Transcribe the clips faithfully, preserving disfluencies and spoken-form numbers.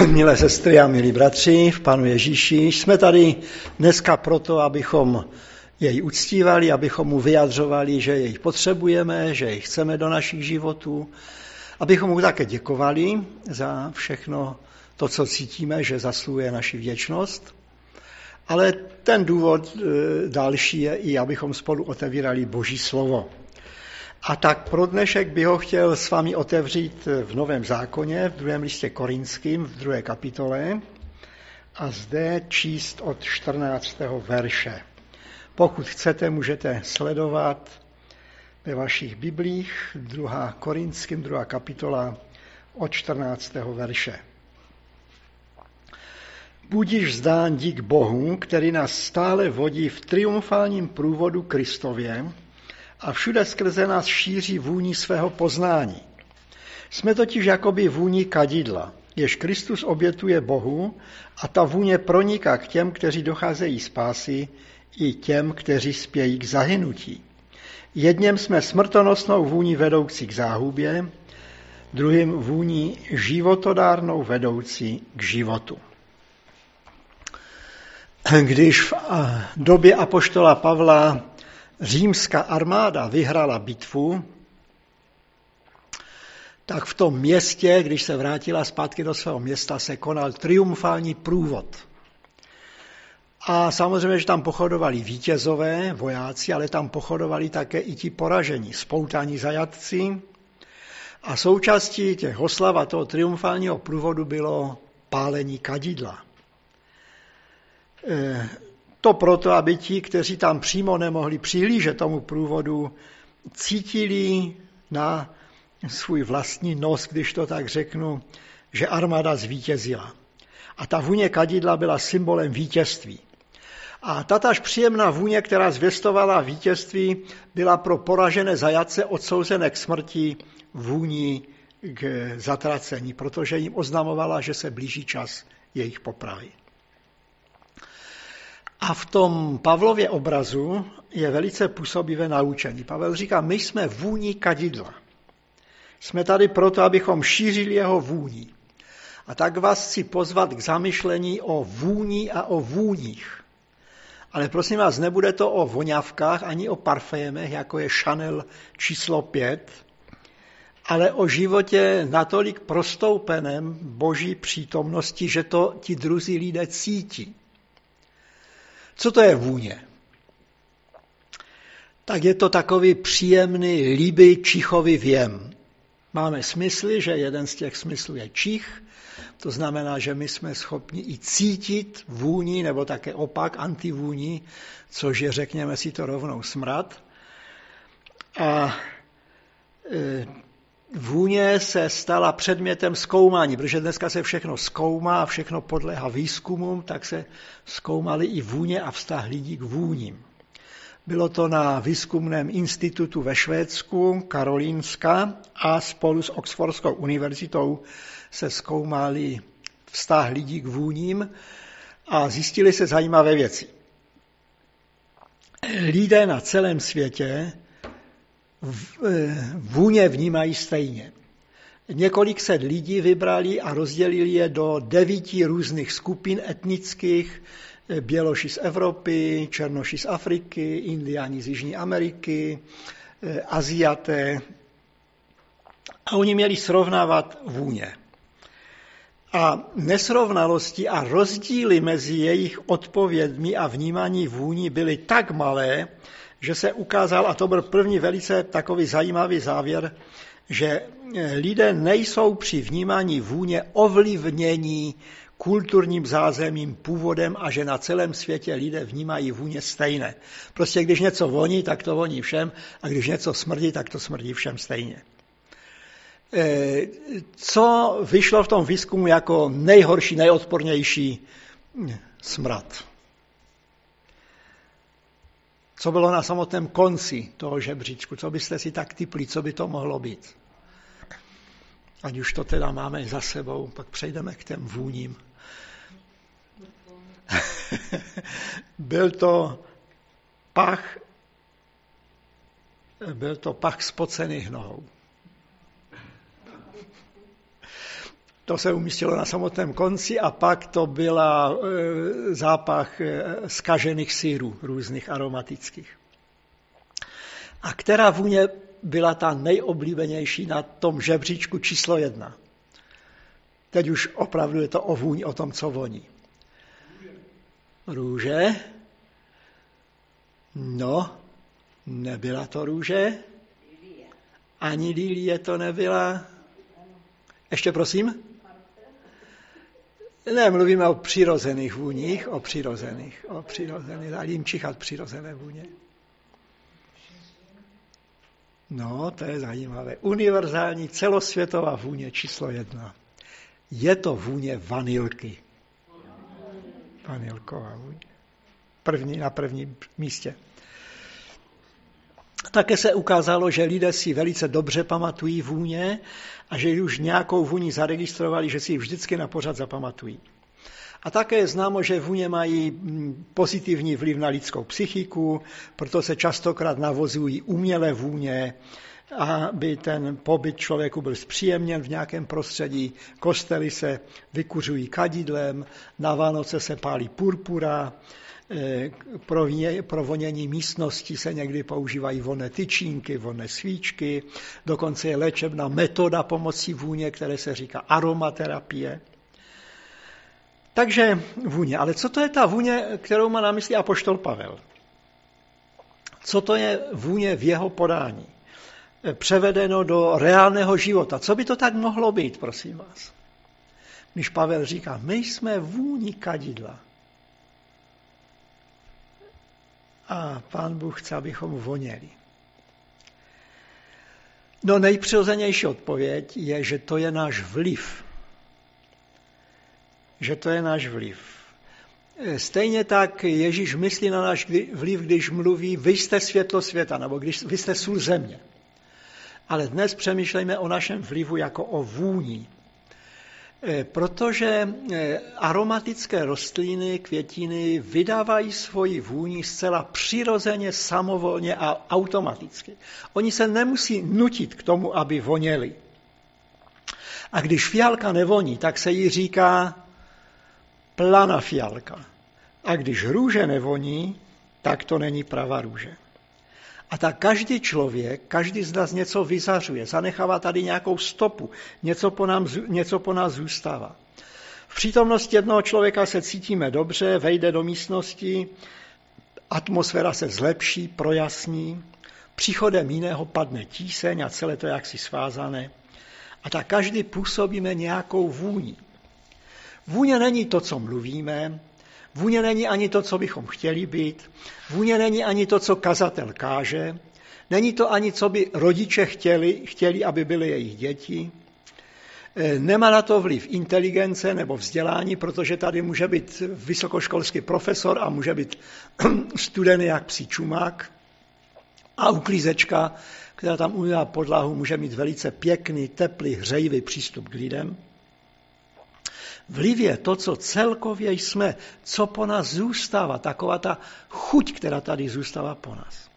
Milé sestry a milí bratři v Pánu Ježíši, jsme tady dneska proto, abychom jej uctívali, abychom mu vyjadřovali, že jej potřebujeme, že jej chceme do našich životů, abychom mu také děkovali za všechno to, co cítíme, že zasluhuje naši vděčnost. Ale ten důvod další je i, abychom spolu otevírali Boží slovo. A tak pro dnešek bych ho chtěl s vámi otevřít v Novém zákoně, v druhém listě Korinským, v druhé kapitole a zde číst od čtrnáctého verše. Pokud chcete, můžete sledovat ve vašich biblích druhá Korinským, druhá kapitola od čtrnáctého verše. Budiž vzdán dík Bohu, který nás stále vodí v triumfálním průvodu Kristově, a všude skrze nás šíří vůni svého poznání. Jsme totiž jakoby vůni kadidla, jež Kristus obětuje Bohu, a ta vůně proniká k těm, kteří docházejí spásy, i těm, kteří spějí k zahynutí. Jedním jsme smrtonosnou vůní vedoucí k záhubě, druhým vůní životodárnou vedoucí k životu. Když v době apoštola Pavla římská armáda vyhrála bitvu, tak v tom městě, když se vrátila zpátky do svého města, se konal triumfální průvod. A samozřejmě, že tam pochodovali vítězové, vojáci, ale tam pochodovali také i ti poražení, spoutaní zajatci. A součástí těch oslav a toho triumfálního průvodu bylo pálení kadidla. E, To proto, aby ti, kteří tam přímo nemohli přihlížet tomu průvodu, cítili na svůj vlastní nos, když to tak řeknu, že armáda zvítězila. A ta vůně kadidla byla symbolem vítězství. A tatáž příjemná vůně, která zvěstovala vítězství, byla pro poražené zajatce odsouzené k smrti vůní k zatracení, protože jim oznamovala, že se blíží čas jejich popravy. A v tom Pavlově obrazu je velice působivé naučení. Pavel říká, my jsme vůní kadidla. Jsme tady proto, abychom šířili jeho vůni. A tak vás chci pozvat k zamyšlení o vůni a o vůních. Ale prosím vás, nebude to o voňavkách ani o parfémech, jako je Chanel číslo pět, ale o životě natolik prostoupeném Boží přítomnosti, že to ti druzí lidé cítí. Co to je vůně? Tak je to takový příjemný, líbý, čichový věm. Máme smysly, že jeden z těch smyslů je čich, to znamená, že my jsme schopni i cítit vůni, nebo také opak antivůni, což je, řekněme si to rovnou, smrad. A e, vůně se stala předmětem zkoumání, protože dneska se všechno zkoumá a všechno podléhá výzkumům, tak se zkoumaly i vůně a vztah lidí k vůním. Bylo to na výzkumném institutu ve Švédsku, Karolínska, a spolu s Oxfordskou univerzitou se zkoumaly vztah lidí k vůním a zjistili se zajímavé věci. Lidé na celém světě vůně vnímají stejně. Několik set lidí vybrali a rozdělili je do devíti různých skupin etnických, Běloši z Evropy, Černoši z Afriky, Indiáni z Jižní Ameriky, Aziaté. A oni měli srovnávat vůně. A nesrovnalosti a rozdíly mezi jejich odpovědmi a vnímání vůní byly tak malé, že se ukázal, a to byl první velice takový zajímavý závěr, že lidé nejsou při vnímání vůně ovlivnění kulturním zázemím, původem a že na celém světě lidé vnímají vůně stejné. Prostě když něco voní, tak to voní všem a když něco smrdí, tak to smrdí všem stejně. Co vyšlo v tom výzkumu jako nejhorší, nejodpornější smrad? Co bylo na samotném konci toho žebříčku? Co byste si tak tipli, co by to mohlo být? Ať už to teda máme za sebou, pak přejdeme k těm vůním. Byl to pach, byl to pach spocených nohou. To se umístilo na samotném konci a pak to byla e, zápach e, zkažených syrů, různých aromatických. A která vůně byla ta nejoblíbenější na tom žebříčku číslo jedna? Teď už opravdu je to o vůni, o tom, co voní. Růže. No, nebyla to růže. Ani lilie to nebyla. Ještě prosím? Ne, mluvíme o přirozených vůních, o přirozených, o přirozených. Dá jim čichat přirozené vůně. No, to je zajímavé. Univerzální celosvětová vůně číslo jedna. Je to vůně vanilky. Vanilková vůně. První, na prvním místě. Také se ukázalo, že lidé si velice dobře pamatují vůně a že už nějakou vůni zaregistrovali, že si ji vždycky na pořad zapamatují. A také je známo, že vůně mají pozitivní vliv na lidskou psychiku, proto se častokrát navozují umělé vůně, aby ten pobyt člověku byl zpříjemněn v nějakém prostředí. Kostely se vykuřují kadidlem, na Vánoce se pálí purpura, pro vonění místnosti se někdy používají vonné tyčínky, vonné svíčky, dokonce je léčebná metoda pomocí vůně, které se říká aromaterapie. Takže vůně. Ale co to je ta vůně, kterou má na mysli apoštol Pavel? Co to je vůně v jeho podání? Převedeno do reálného života. Co by to tak mohlo být, prosím vás? Když Pavel říká, my jsme vůni kadidla. A Pán Bůh chce, abychom voněli. No nejpřirozenější odpověď je, že to je náš vliv. Že to je náš vliv. Stejně tak Ježíš myslí na náš vliv, když mluví, vy jste světlo světa, nebo když vy jste sůl země. Ale dnes přemýšlejme o našem vlivu jako o vůni. Protože aromatické rostliny, květiny vydávají svoji vůni zcela přirozeně, samovolně a automaticky. Oni se nemusí nutit k tomu, aby voněli. A když fialka nevoní, tak se jí říká plana fialka. A když růže nevoní, tak to není pravá růže. A tak každý člověk, každý z nás něco vyzařuje, zanechává tady nějakou stopu, něco po, nám, něco po nás zůstává. V přítomnosti jednoho člověka se cítíme dobře, vejde do místnosti, atmosféra se zlepší, projasní, příchodem jiného padne tíseň a celé to je jaksi svázané. A tak každý působíme nějakou vůni. Vůně není to, co mluvíme, vůně není ani to, co bychom chtěli být, vůně není ani to, co kazatel káže, není to ani, co by rodiče chtěli, chtěli, aby byly jejich děti. Nemá na to vliv inteligence nebo vzdělání, protože tady může být vysokoškolský profesor a může být studený jak psí čumák a uklízečka, která tam umývá podlahu, může mít velice pěkný, teplý, hřejivý přístup k lidem. Vliv je to, co celkově jsme, co po nás zůstává, taková ta chuť, která tady zůstává po nás.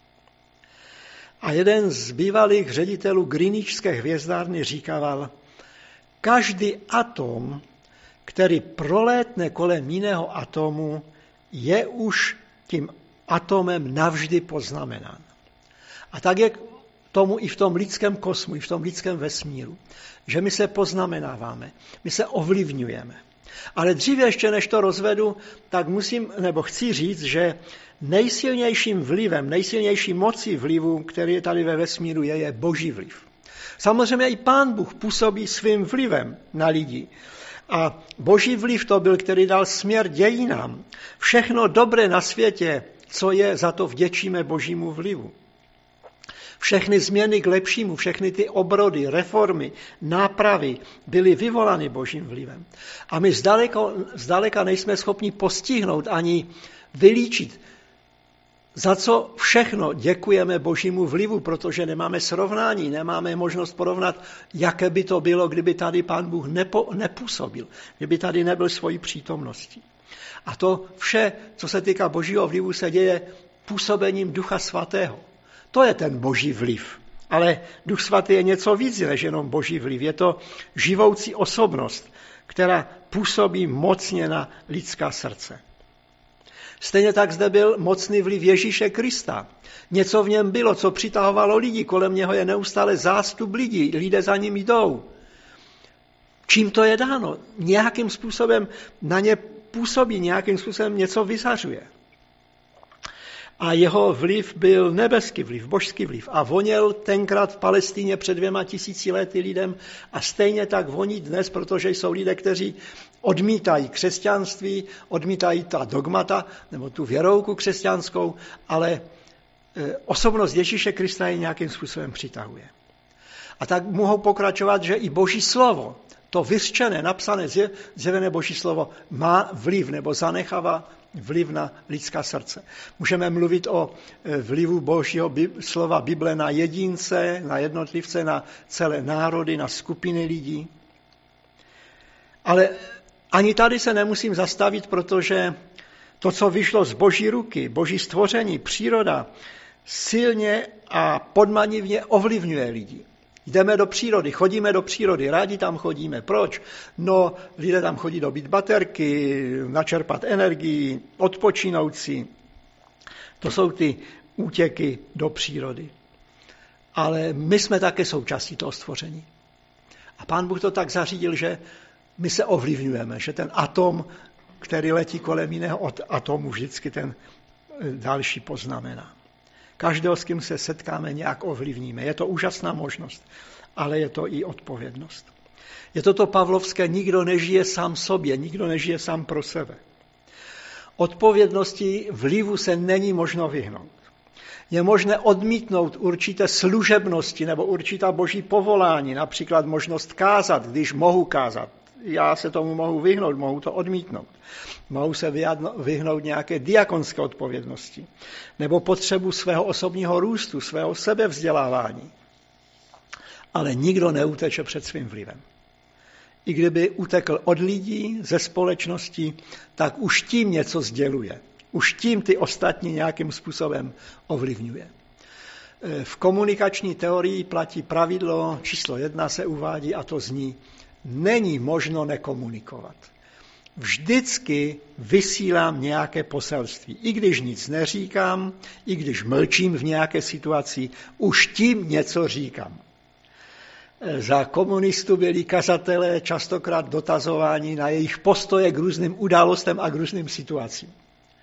A jeden z bývalých ředitelů Greenwichské hvězdárny říkával, každý atom, který prolétne kolem jiného atomu, je už tím atomem navždy poznamenán. A tak je tomu i v tom lidském kosmu, i v tom lidském vesmíru, že my se poznamenáváme, my se ovlivňujeme. Ale dříve ještě, než to rozvedu, tak musím, nebo chci říct, že nejsilnějším vlivem, nejsilnější mocí vlivu, který je tady ve vesmíru, je, je boží vliv. Samozřejmě i Pán Bůh působí svým vlivem na lidi. A boží vliv to byl, který dal směr dějinám. Všechno dobré na světě, co je, za to vděčíme božímu vlivu. Všechny změny k lepšímu, všechny ty obrody, reformy, nápravy byly vyvolány božím vlivem. A my zdaleka, zdaleka nejsme schopni postihnout ani vylíčit, za co všechno děkujeme božímu vlivu, protože nemáme srovnání, nemáme možnost porovnat, jaké by to bylo, kdyby tady Pán Bůh nepo, nepůsobil, kdyby tady nebyl svojí přítomností. A to vše, co se týká božího vlivu, se děje působením Ducha Svatého. To je ten boží vliv Ale Duch Svatý je něco víc než jenom boží vliv. Je to živoucí osobnost, která působí mocně na lidská srdce. Stejně tak zde byl mocný vliv Ježíše Krista. Něco v něm bylo, co přitahovalo lidi. Kolem něho je neustále zástup lidí. Lidé za ním jdou. Čím to je dáno? Nějakým způsobem na ně působí, nějakým způsobem něco vyzařuje. A jeho vliv byl nebeský vliv, božský vliv. A voněl tenkrát v Palestíně před dvěma tisíci lety lidem a stejně tak voní dnes, protože jsou lidé, kteří odmítají křesťanství, odmítají ta dogmata nebo tu věrouku křesťanskou, ale osobnost Ježíše Krista je nějakým způsobem přitahuje. A tak mohou pokračovat, že i boží slovo, to vyřčené, napsané, zjevené boží slovo má vliv nebo zanechává vliv na lidská srdce. Můžeme mluvit o vlivu božího slova Bible na jedince, na jednotlivce, na celé národy, na skupiny lidí. Ale ani tady se nemusím zastavit, protože to, co vyšlo z boží ruky, boží stvoření, příroda, silně a podmanivně ovlivňuje lidi. Jdeme do přírody, chodíme do přírody, rádi tam chodíme. Proč? No, lidé tam chodí dobít baterky, načerpat energii, odpočinout si. To jsou ty útěky do přírody. Ale my jsme také součástí toho stvoření. A Pán Bůh to tak zařídil, že my se ovlivňujeme, že ten atom, který letí kolem jiného atomu, vždycky ten další poznamená. Každého, s kým se setkáme, nějak ovlivníme. Je to úžasná možnost, ale je to i odpovědnost. Je to to pavlovské, nikdo nežije sám sobě, nikdo nežije sám pro sebe. Odpovědnosti vlivu se není možno vyhnout. Je možné odmítnout určité služebnosti nebo určitá boží povolání, například možnost kázat, když mohu kázat. Já se tomu mohu vyhnout, mohu to odmítnout. Mohu se vyhnout nějaké diakonské odpovědnosti nebo potřebu svého osobního růstu, svého sebevzdělávání. Ale nikdo neuteče před svým vlivem. I kdyby utekl od lidí, ze společnosti, tak už tím něco sděluje. Už tím ty ostatní nějakým způsobem ovlivňuje. V komunikační teorii platí pravidlo číslo jedna, se uvádí, a to zní: není možno nekomunikovat. Vždycky vysílám nějaké poselství. I když nic neříkám, i když mlčím v nějaké situaci, už tím něco říkám. Za komunistů byli kazatelé častokrát dotazováni na jejich postoje k různým událostem a k různým situacím.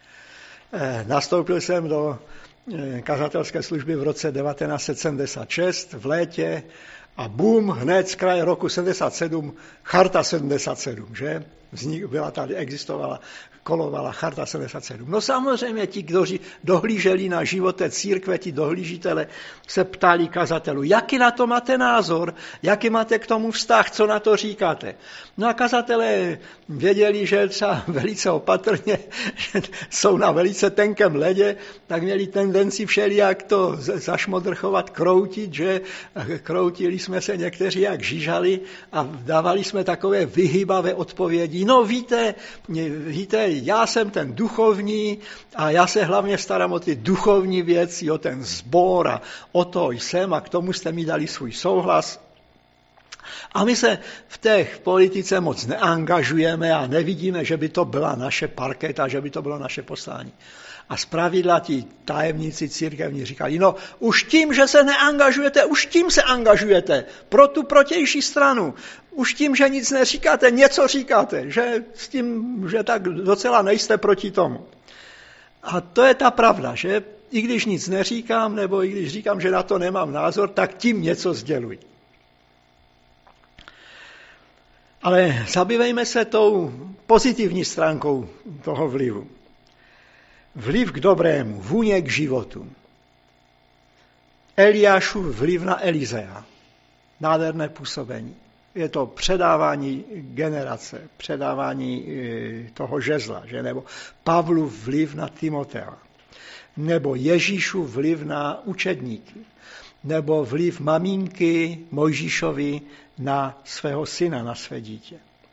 Nastoupil jsem do kazatelské služby v roce devatenáct set sedmdesát šest v létě a bum, hned z kraje roku sedmdesát sedm, charta sedmdesát sedm, že? Vznik, byla tady, existovala, kolovala charta sedmdesát sedm. No samozřejmě ti, kteří dohlíželi na život té církve, ti dohlížitele, se ptali kazatelů, jaký na to máte názor, jaký máte k tomu vztah, co na to říkáte. No a kazatelé věděli, že třeba velice opatrně, že jsou na velice tenkém ledě, tak měli tendenci všelijak to zašmodrchovat, kroutit, že kroutili jsme se někteří jak žížali a dávali jsme takové vyhybavé odpovědi. No víte, víte, já jsem ten duchovní a já se hlavně starám o ty duchovní věci, o ten sbor a o to jsem a k tomu jste mi dali svůj souhlas. A my se v té politice moc neangažujeme a nevidíme, že by to byla naše parketa, že by to bylo naše poslání. A zpravidla ti tajemníci církevní říkali, no už tím, že se neangažujete, už tím se angažujete pro tu protější stranu. Už tím, že nic neříkáte, něco říkáte, že s tím, že tak docela nejste proti tomu. A to je ta pravda, že i když nic neříkám, nebo i když říkám, že na to nemám názor, tak tím něco sděluji. Ale zabývejme se tou pozitivní stránkou toho vlivu. Vliv k dobrému, vůně k životu. Eliášův vliv na Elizea. Nádherné působení. Je to předávání generace, předávání toho žezla, že? Nebo Pavlův vliv na Timotea. Nebo Ježíšův vliv na učedníky. Nebo vliv maminky Mojžíšovi na svého syna, na své dítě.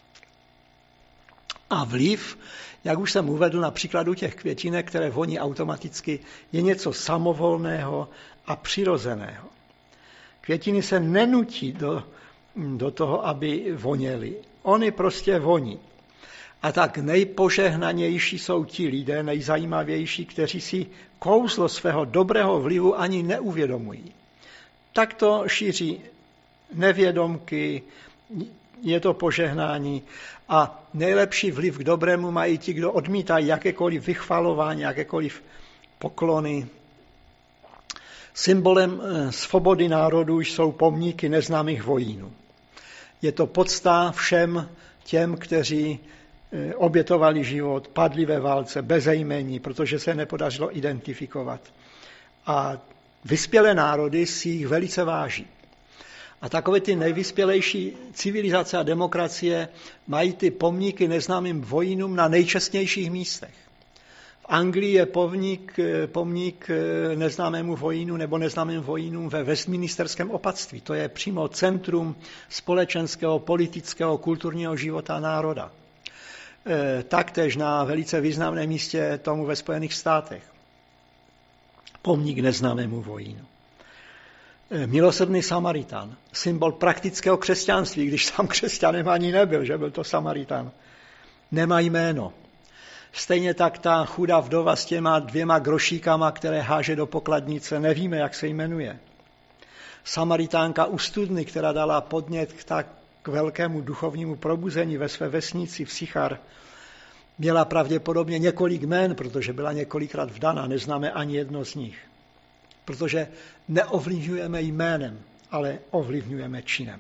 A vliv, jak už jsem uvedl na příkladu těch květinek, které voní automaticky, je něco samovolného a přirozeného. Květiny se nenutí do, do toho, aby voněly. Oni prostě voní. A tak nejpožehnanější jsou ti lidé, nejzajímavější, kteří si kouzlo svého dobrého vlivu ani neuvědomují. Tak to šíří nevědomky, je to požehnání a nejlepší vliv k dobrému mají ti, kdo odmítají jakékoliv vychvalování, jakékoliv poklony. Symbolem svobody národů jsou pomníky neznámých vojínů. Je to podsta všem těm, kteří obětovali život, padli ve válce, bez jmení, protože se nepodařilo identifikovat. A vyspělé národy si jich velice váží. A takové ty nejvyspělejší civilizace a demokracie mají ty pomníky neznámým vojínům na nejčestnějších místech. V Anglii je pomník, pomník neznámému vojínu nebo neznámým vojínům ve Westminsterském opatství. To je přímo centrum společenského, politického, kulturního života národa. Taktéž na velice významném místě tomu ve Spojených státech. Pomník neznámému vojínu. Milosrdný Samaritán, symbol praktického křesťanství, když sám křesťanem ani nebyl, že byl to Samaritán. Nemá jméno. Stejně tak ta chudá vdova s těma dvěma grošíkama, které háže do pokladnice, nevíme, jak se jmenuje. Samaritánka u studny, která dala podnět k tak velkému duchovnímu probuzení ve své vesnici v Sichar, měla pravděpodobně několik jmén, protože byla několikrát vdaná, neznáme ani jedno z nich. Protože neovlivňujeme jménem, ale ovlivňujeme činem.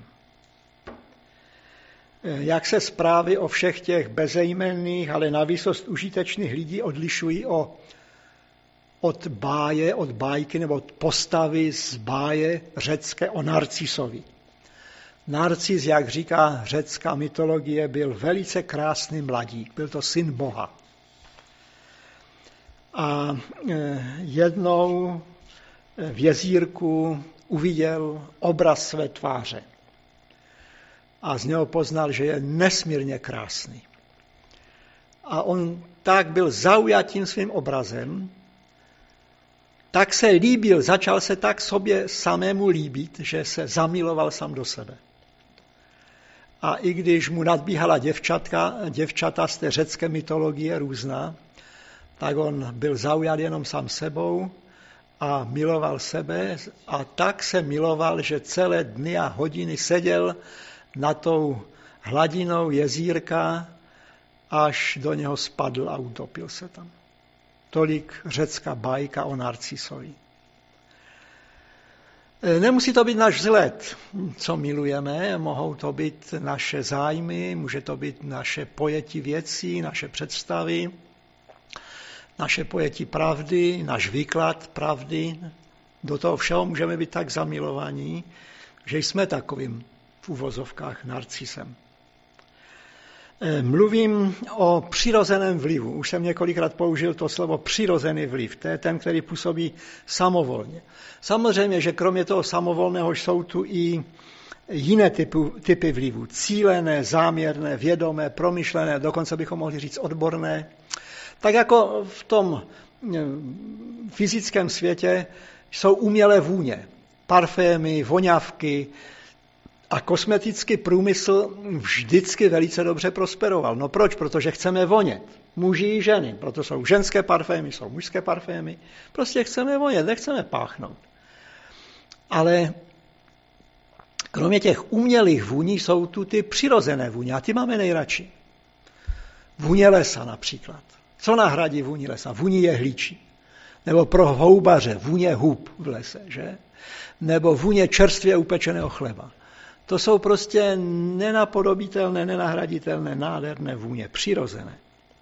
Jak se zprávy o všech těch bezejmenných, ale navýsost užitečných lidí odlišují o, od báje, od bájky nebo od postavy z báje řecké o Narcisovi. Narcis, jak říká řecká mytologie, byl velice krásný mladík, byl to syn Boha. A jednou v jezírku uviděl obraz své tváře a z něho poznal, že je nesmírně krásný. A on tak byl zaujat tím svým obrazem, tak se líbil, začal se tak sobě samému líbit, že se zamiloval sám do sebe. A i když mu nadbíhala děvčatka, děvčata z té řecké mytologie různá, tak on byl zaujat jenom sám sebou a miloval sebe a tak se miloval, že celé dny a hodiny seděl nad tou hladinou jezírka, až do něho spadl a utopil se tam. Tolik řecká bajka o Narcisovi. Nemusí to být náš vzhled, co milujeme, mohou to být naše zájmy, může to být naše pojetí věcí, naše představy, naše pojetí pravdy, náš výklad pravdy. Do toho všeho můžeme být tak zamilovaní, že jsme takovým v uvozovkách narcisem. Mluvím o přirozeném vlivu. Už jsem několikrát použil to slovo přirozený vliv. To je ten, který působí samovolně. Samozřejmě, že kromě toho samovolného jsou tu i jiné typy, typy vlivu. Cílené, záměrné, vědomé, promyšlené, dokonce bychom mohli říct odborné. Tak jako v tom fyzickém světě jsou umělé vůně. Parfémy, voňavky, a kosmetický průmysl vždycky velice dobře prosperoval. No proč? Protože chceme vonět. Muži i ženy. Proto jsou ženské parfémy, jsou mužské parfémy. Prostě chceme vonět, nechceme páchnout. Ale kromě těch umělých vůní jsou tu ty přirozené vůně. A ty máme nejradši. Vůně lesa například. Co nahradí vůni lesa? Vůni jehličí. Nebo pro houbaře vůně hub v lese, že? Nebo vůně čerstvě upečeného chleba. To jsou prostě nenapodobitelné, nenahraditelné, nádherné vůně, přirozené.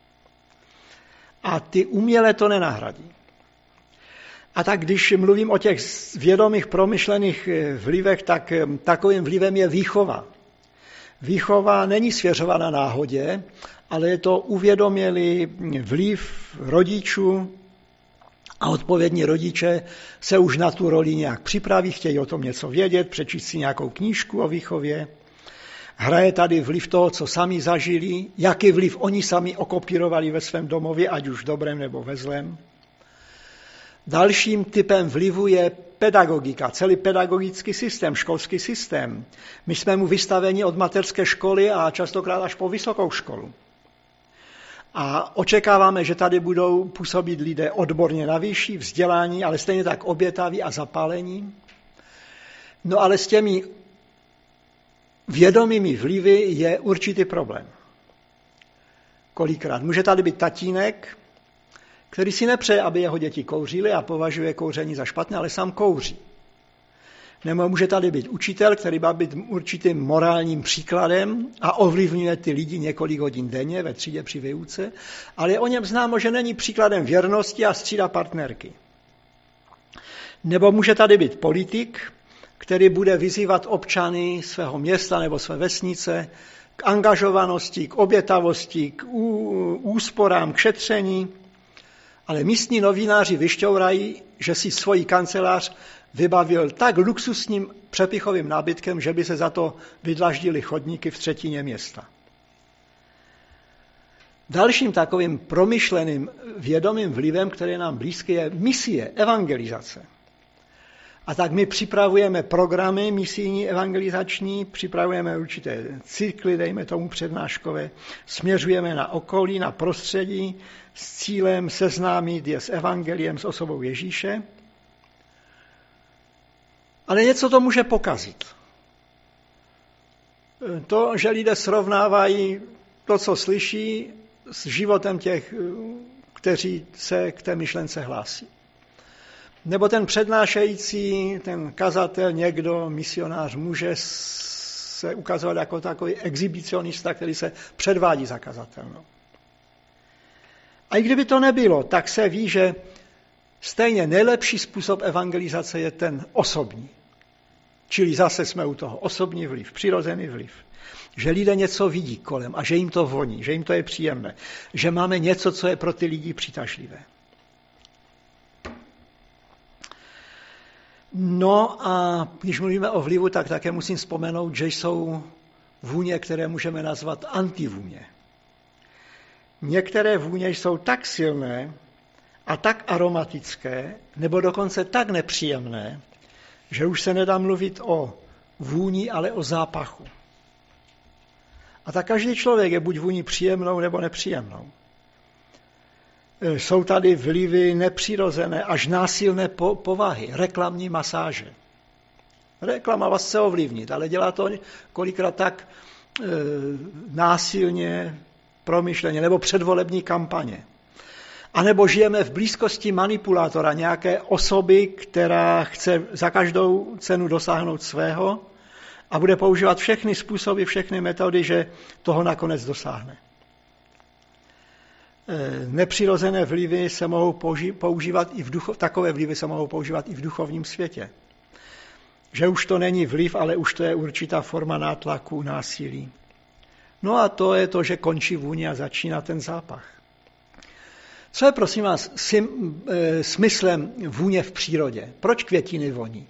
A ty umělé to nenahradí. A tak když mluvím o těch vědomých, promyšlených vlivech, tak takovým vlivem je výchova. Výchova není svěřována náhodě, ale je to uvědomělý vliv rodičů, a odpovědní rodiče se už na tu roli nějak připraví, chtějí o tom něco vědět, přečíst si nějakou knížku o výchově. Hraje tady vliv toho, co sami zažili, jaký vliv oni sami okopírovali ve svém domově, ať už v dobrém nebo ve zlém. Dalším typem vlivu je pedagogika, celý pedagogický systém, školský systém. My jsme mu vystaveni od mateřské školy a častokrát až po vysokou školu. A očekáváme, že tady budou působit lidé odborně na vyšší vzdělání, ale stejně tak obětaví a zapálení. No ale s těmi vědomými vlivy je určitý problém. Kolikrát může tady být tatínek, který si nepřeje, aby jeho děti kouřily a považuje kouření za špatné, ale sám kouří. Nebo může tady být učitel, který má být určitým morálním příkladem a ovlivňuje ty lidi několik hodin denně ve třídě při výuce, ale je o něm známo, že není příkladem věrnosti a střídá partnerky. Nebo může tady být politik, který bude vyzývat občany svého města nebo své vesnice k angažovanosti, k obětavosti, k úsporám, k šetření, ale místní novináři vyšťourají, že si svoji kancelář vybavil tak luxusním přepichovým nábytkem, že by se za to vydlaždily chodníky v třetině města. Dalším takovým promyšleným vědomým vlivem, který je nám blízký, je misie, evangelizace. A tak my připravujeme programy misijní, evangelizační, připravujeme určité cykly, dejme tomu přednáškové, směřujeme na okolí, na prostředí s cílem seznámit je s evangeliem, s osobou Ježíše. Ale něco to může pokazit. To, že lidé srovnávají to, co slyší, s životem těch, kteří se k té myšlence hlásí. Nebo ten přednášející, ten kazatel, někdo, misionář, může se ukazovat jako takový exhibicionista, který se předvádí za kazatelnou. A i kdyby to nebylo, tak se ví, že stejně nejlepší způsob evangelizace je ten osobní. Čili zase jsme u toho osobní vliv, přirozený vliv. Že lidé něco vidí kolem a že jim to voní, že jim to je příjemné. Že máme něco, co je pro ty lidi přitažlivé. No a když mluvíme o vlivu, tak také musím vzpomenout, že jsou vůně, které můžeme nazvat antivůně. Některé vůně jsou tak silné a tak aromatické, nebo dokonce tak nepříjemné, že už se nedá mluvit o vůni, ale o zápachu. A tak každý člověk je buď vůní příjemnou, nebo nepříjemnou. Jsou tady vlivy nepřirozené, až násilné po- povahy, reklamní masáže. Reklama vás chce ovlivnit, ale dělá to kolikrát tak e, násilně, promyšleně, nebo předvolební kampaně. A nebo žijeme v blízkosti manipulátora, nějaké osoby, která chce za každou cenu dosáhnout svého a bude používat všechny způsoby, všechny metody, že toho nakonec dosáhne. Nepřirozené vlivy se mohou používat i v ducho, takové vlivy se mohou používat i v duchovním světě. Že už to není vliv, ale už to je určitá forma nátlaku, násilí. No a to je to, že končí vůně a začíná ten zápach. Co je, prosím vás, sim, e, smyslem vůně v přírodě? Proč květiny voní?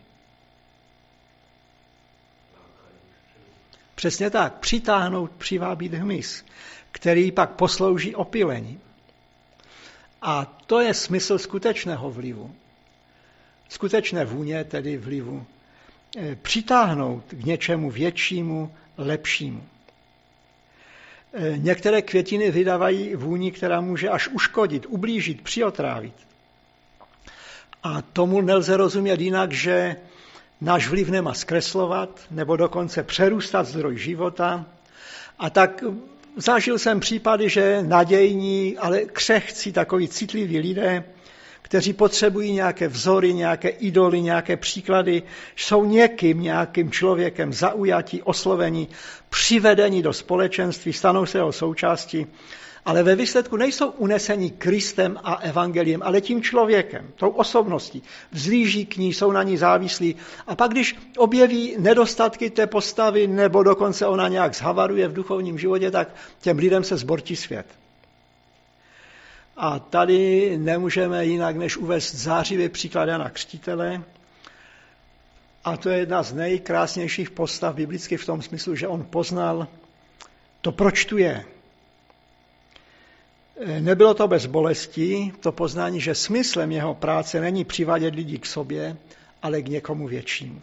Přesně tak, přitáhnout, přivábit hmyz, který pak poslouží opylení. A to je smysl skutečného vlivu. Skutečné vůně, tedy vlivu. E, přitáhnout k něčemu většímu, lepšímu. E, některé květiny vydávají vůni, která může až uškodit, ublížit, přiotrávit. A tomu nelze rozumět jinak, že náš vliv nemá zkreslovat, nebo dokonce přerůstat zdroj života. A tak zažil jsem případy, že nadějní, ale křehcí, takoví citliví lidé, kteří potřebují nějaké vzory, nějaké idoly, nějaké příklady, jsou někým, nějakým člověkem zaujatí, oslovení, přivedení do společenství, stanou se jeho součástí, ale ve výsledku nejsou uneseni Kristem a evangeliem, ale tím člověkem, tou osobností. Vzlíží k ní, jsou na ní závislí. A pak, když objeví nedostatky té postavy, nebo dokonce ona nějak zhavaruje v duchovním životě, tak těm lidem se zbortí svět. A tady nemůžeme jinak, než uvést zářivý příklad Jana Křtitele. A to je jedna z nejkrásnějších postav biblicky v tom smyslu, že on poznal to, proč tu je. Nebylo to bez bolesti, to poznání, že smyslem jeho práce není přivádět lidi k sobě, ale k někomu většímu,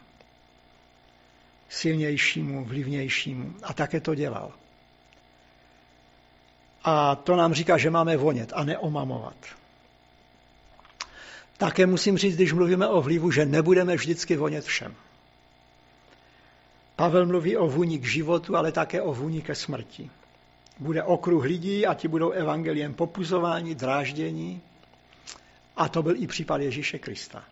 silnějšímu, vlivnějšímu. A také to dělal. A to nám říká, že máme vonět a neomamovat. Také musím říct, když mluvíme o vlivu, že nebudeme vždycky vonět všem. Pavel mluví o vůni k životu, ale také o vůni ke smrti. Bude okruh lidí a ti budou evangeliem popuzováni, dráždění. A to byl i případ Ježíše Krista.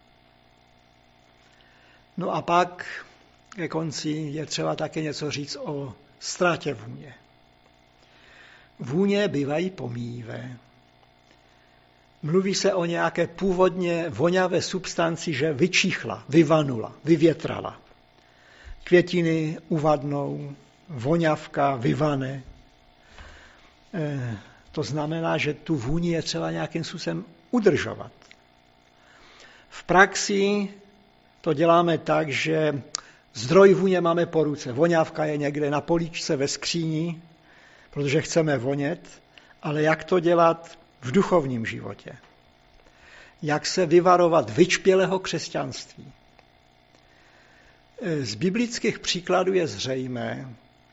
No a pak ke konci je třeba také něco říct o ztrátě vůně. Vůně bývají pomíjivé. Mluví se o nějaké původně voňavé substanci, že vyčichla, vyvanula, vyvětrala. Květiny uvadnou, voňavka vyvane. E, to znamená, že tu vůni je třeba nějakým způsobem udržovat. V praxi to děláme tak, že zdroj vůně máme po ruce. Voňavka je někde na políčce ve skříni, protože chceme vonět, ale jak to dělat v duchovním životě? Jak se vyvarovat vyčpělého křesťanství? Z biblických příkladů je zřejmé,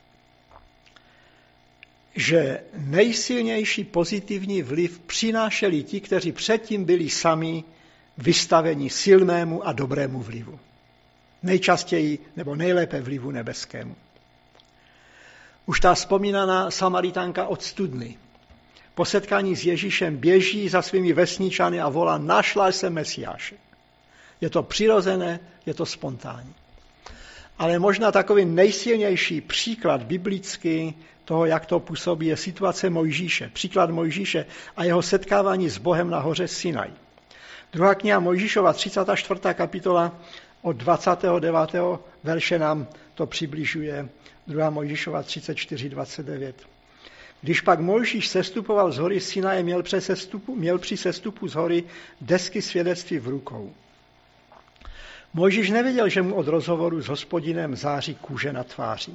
že nejsilnější pozitivní vliv přinášeli ti, kteří předtím byli sami vystaveni silnému a dobrému vlivu. Nejčastěji nebo nejlépe vlivu nebeskému. Už ta vzpomínaná Samaritánka od studny. Po setkání s Ježíšem běží za svými vesničany a volá: našla jsem Mesiáše. Je to přirozené, je to spontánní. Ale možná takový nejsilnější příklad biblický toho, jak to působí, je situace Mojžíše. Příklad Mojžíše a jeho setkávání s Bohem na hoře Sinaj. Druhá kniha Mojžíšova, třicátá čtvrtá kapitola, od dvacátého devátého verše nám to přibližuje. Druhá Mojžíšova třicet čtyři dvacet devět. Když pak Mojžíš sestupoval z hory Sinaje, měl při sestupu, měl při sestupu z hory desky svědectví v rukou. Mojžíš nevěděl, že mu od rozhovoru s Hospodinem září kůže na tváři.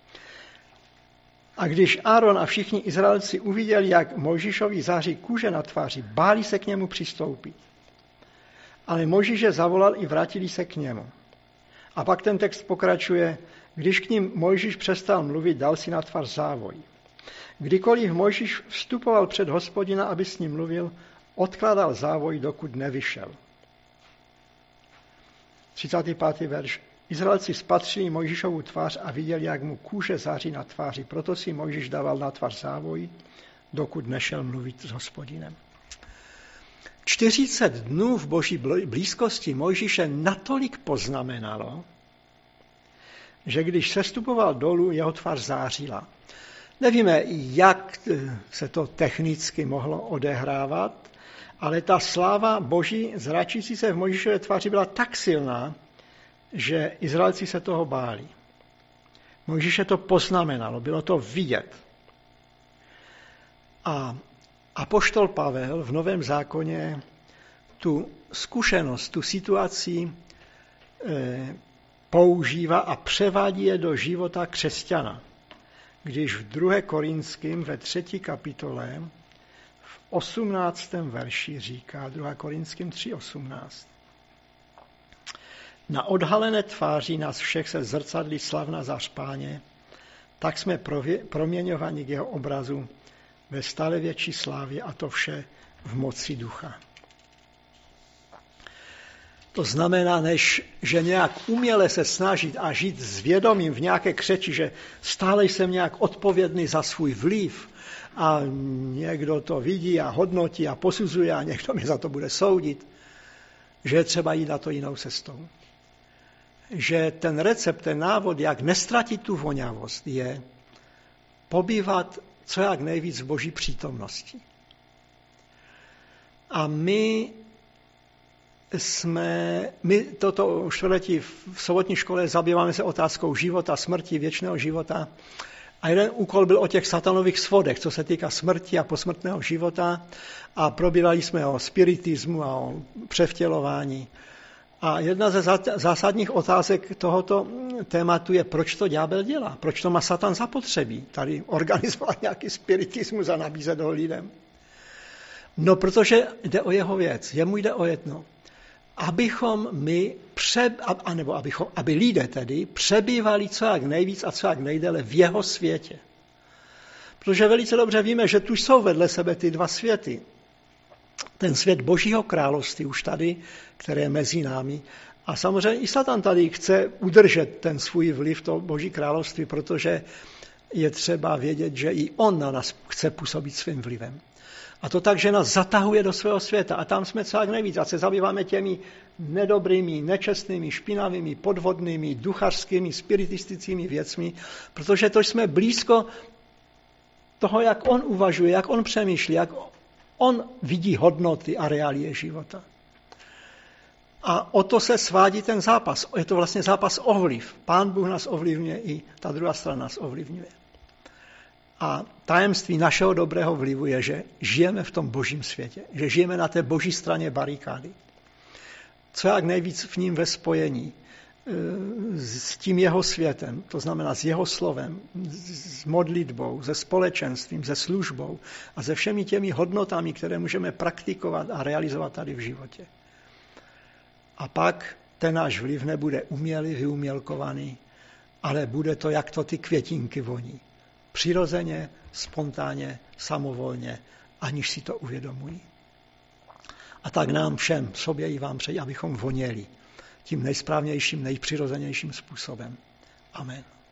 A když Áron a všichni Izraelci uviděli, jak Mojžíšovi září kůže na tváři, báli se k němu přistoupit. Ale Mojžíše zavolal i vrátili se k němu. A pak ten text pokračuje: když k ním Mojžíš přestal mluvit, dal si na tvář závoj. Kdykoliv Mojžíš vstupoval před Hospodina, aby s ním mluvil, odkládal závoj, dokud nevyšel. třicátý pátý verš. Izraelci spatřili Mojžíšovu tvář a viděli, jak mu kůže září na tváři. Proto si Mojžíš dával na tvář závoj, dokud nešel mluvit s Hospodinem. čtyřicet dnů v boží blízkosti Mojžíše natolik poznamenalo, že když sestupoval dolů, jeho tvář zářila. Nevíme, jak se to technicky mohlo odehrávat, ale ta sláva boží zračící se v Mojžíšově tváři byla tak silná, že Izraelci se toho báli. Mojžíše to poznamenalo, bylo to vidět. A apoštol Pavel v Novém zákoně tu zkušenost, tu situaci e, používá a převádí je do života křesťana. Když v druhé Korinským ve třetí kapitole v osmnáctém verši říká, druhá Korinským tři osmnáct. Na odhalené tváři nás všech se zrcadlí slavná zář Páně, tak jsme proměňováni k jeho obrazu ve stále větší slávě, a to vše v moci ducha. To znamená, než že nějak uměle se snažit a žít s vědomím v nějaké křeči, že stále jsem nějak odpovědný za svůj vliv a někdo to vidí a hodnotí a posuzuje a někdo mě za to bude soudit, že je třeba jít na to jinou cestou. Že ten recept, ten návod, jak nestratit tu voňavost, je pobývat co jak nejvíc v boží přítomnosti. A my jsme, my toto čtvrtletí v sobotní škole zabýváme se otázkou života, smrti, věčného života. A jeden úkol byl o těch satanových svodech, co se týká smrti a posmrtného života. A probírali jsme o spiritismu a o převtělování. A jedna ze zásadních otázek tohoto tématu je, proč to ďábel dělá, proč to má Satan zapotřebí, tady organizovat nějaký spiritismus a nabízet ho lidem. No, protože jde o jeho věc, jemu jde o jedno. Abychom my, pře, anebo abychom, aby lidé tedy přebývali co jak nejvíc a co jak nejdéle v jeho světě. Protože velice dobře víme, že tu jsou vedle sebe ty dva světy. Ten svět Božího království už tady, které je mezi námi. A samozřejmě i Satan tady chce udržet ten svůj vliv, to Boží království, protože je třeba vědět, že i on na nás chce působit svým vlivem. A to tak, že nás zatahuje do svého světa. A tam jsme co jak nejvíc. A se zabýváme těmi nedobrými, nečestnými, špinavými, podvodnými, duchařskými, spiritistickými věcmi, protože to jsme blízko toho, jak on uvažuje, jak on přemýšlí, jak on vidí hodnoty a reálie života. A o to se svádí ten zápas. Je to vlastně zápas o vliv. Pán Bůh nás ovlivňuje, i ta druhá strana nás ovlivňuje. A tajemství našeho dobrého vlivu je, že žijeme v tom božím světě, že žijeme na té boží straně barikády. Co jak nejvíc v ním ve spojení s tím jeho světem, to znamená s jeho slovem, s modlitbou, se společenstvím, se službou a se všemi těmi hodnotami, které můžeme praktikovat a realizovat tady v životě. A pak ten náš vliv nebude umělý, vyumělkovaný, ale bude to, jak to ty květinky voní. Přirozeně, spontánně, samovolně, aniž si to uvědomují. A tak nám všem, sobě i vám přeji, abychom voněli tím nejsprávnějším, nejpřirozenějším způsobem. Amen.